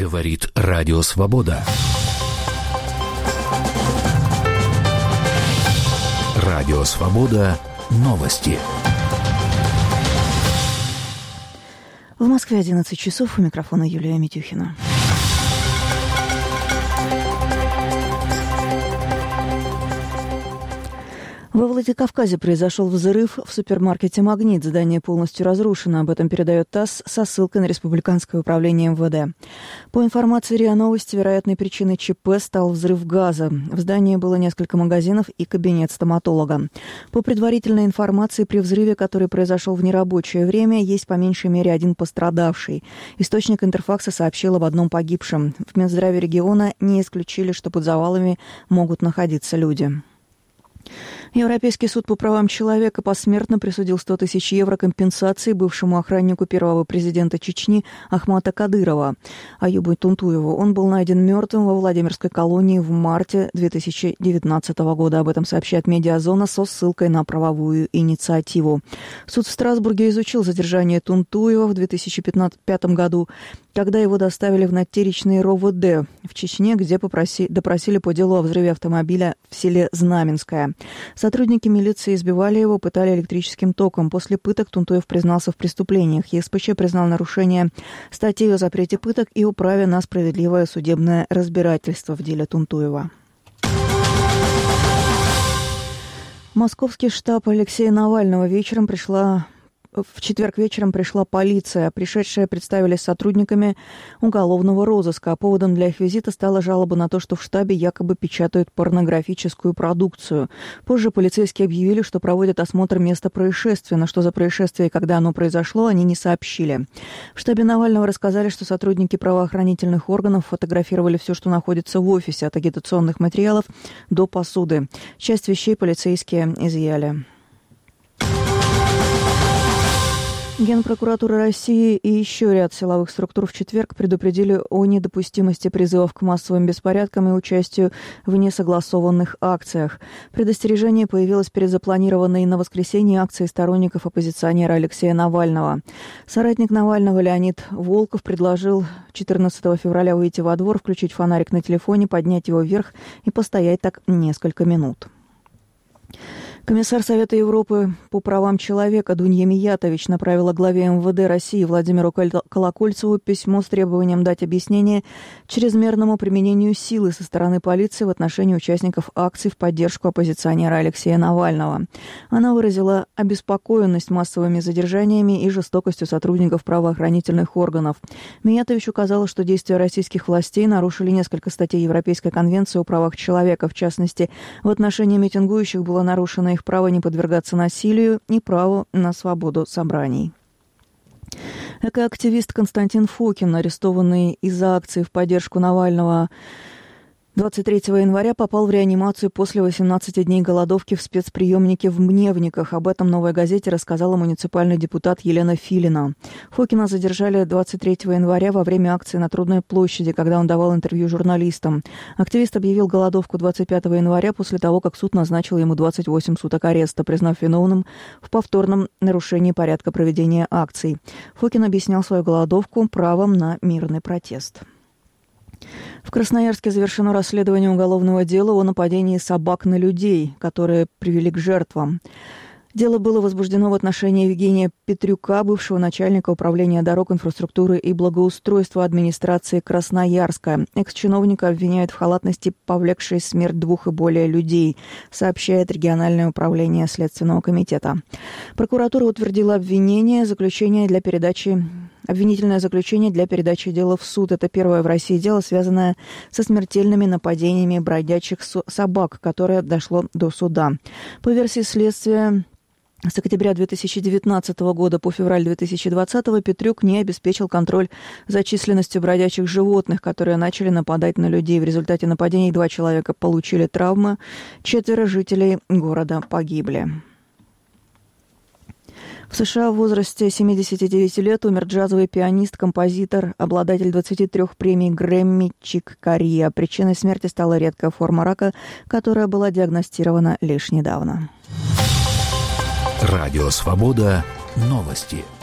Говорит Радио Свобода. Радио Свобода. Новости. В Москве 11 часов. У микрофона Юлия Митюхина. Во Владикавказе произошел взрыв в супермаркете «Магнит». Здание полностью разрушено. Об этом передает ТАСС со ссылкой на Республиканское управление МВД. По информации РИА Новости, вероятной причиной ЧП стал взрыв газа. В здании было несколько магазинов и кабинет стоматолога. По предварительной информации, при взрыве, который произошел в нерабочее время, есть по меньшей мере один пострадавший. Источник Интерфакса сообщил об одном погибшем. В Минздраве региона не исключили, что под завалами могут находиться люди. Европейский суд по правам человека посмертно присудил 100 тысяч евро компенсации бывшему охраннику первого президента Чечни Ахмата Кадырова, Аюбу Тунтуеву. Он был найден мертвым во Владимирской колонии в марте 2019 года. Об этом сообщает «Медиазона» со ссылкой на правовую инициативу. Суд в Страсбурге изучил задержание Тунтуева в 2005 году, когда его доставили в надтеричный РОВД в Чечне, где допросили по делу о взрыве автомобиля в селе Знаменское. Сотрудники милиции избивали его, пытали электрическим током. После пыток Тунтуев признался в преступлениях. ЕСПЧ признал нарушение статей о запрете пыток и о праве на справедливое судебное разбирательство в деле Тунтуева. Московский штаб Алексея Навального в четверг вечером пришла полиция. Пришедшие представились сотрудниками уголовного розыска. Поводом для их визита стала жалоба на то, что в штабе якобы печатают порнографическую продукцию. Позже полицейские объявили, что проводят осмотр места происшествия, но что за происшествие и когда оно произошло, они не сообщили. В штабе Навального рассказали, что сотрудники правоохранительных органов фотографировали все, что находится в офисе, от агитационных материалов до посуды. Часть вещей полицейские изъяли. Генпрокуратура России и еще ряд силовых структур в четверг предупредили о недопустимости призывов к массовым беспорядкам и участию в несогласованных акциях. Предостережение появилось перед запланированной на воскресенье акцией сторонников оппозиционера Алексея Навального. Соратник Навального Леонид Волков предложил 14 февраля выйти во двор, включить фонарик на телефоне, поднять его вверх и постоять так несколько минут. Комиссар Совета Европы по правам человека Дунья Миятович направила главе МВД России Владимиру Колокольцеву письмо с требованием дать объяснение чрезмерному применению силы со стороны полиции в отношении участников акций в поддержку оппозиционера Алексея Навального. Она выразила обеспокоенность массовыми задержаниями и жестокостью сотрудников правоохранительных органов. Миятович указала, что действия российских властей нарушили несколько статей Европейской конвенции о правах человека. В частности, в отношении митингующих было нарушено их право не подвергаться насилию и право на свободу собраний. Экоактивист Константин Фокин, арестованный из-за акции в поддержку Навального 23 января, попал в реанимацию после 18 дней голодовки в спецприемнике в Мневниках. Об этом «Новой газете» рассказала муниципальный депутат Елена Филина. Фокина задержали 23 января во время акции на Трудной площади, когда он давал интервью журналистам. Активист объявил голодовку 25 января после того, как суд назначил ему 28 суток ареста, признав виновным в повторном нарушении порядка проведения акций. Фокин объяснял свою голодовку правом на мирный протест. В Красноярске завершено расследование уголовного дела о нападении собак на людей, которые привели к жертвам. Дело было возбуждено в отношении Евгения Петрюка, бывшего начальника управления дорог, инфраструктуры и благоустройства администрации Красноярска. Экс-чиновника обвиняют в халатности, повлекшей смерть 2 и более людей, сообщает региональное управление Следственного комитета. Прокуратура утвердила обвинительное заключение для передачи дела в суд. Это первое в России дело, связанное со смертельными нападениями бродячих собак, которое дошло до суда. По версии следствия, с октября 2019 года по февраль 2020 Петрюк не обеспечил контроль за численностью бродячих животных, которые начали нападать на людей. В результате нападений 2 человека получили травмы, 4 жителей города погибли. В США в возрасте 79 лет умер джазовый пианист, композитор, обладатель 23 премий Грэмми Чик Кориа. Причиной смерти стала редкая форма рака, которая была диагностирована лишь недавно. Радио Свобода. Новости.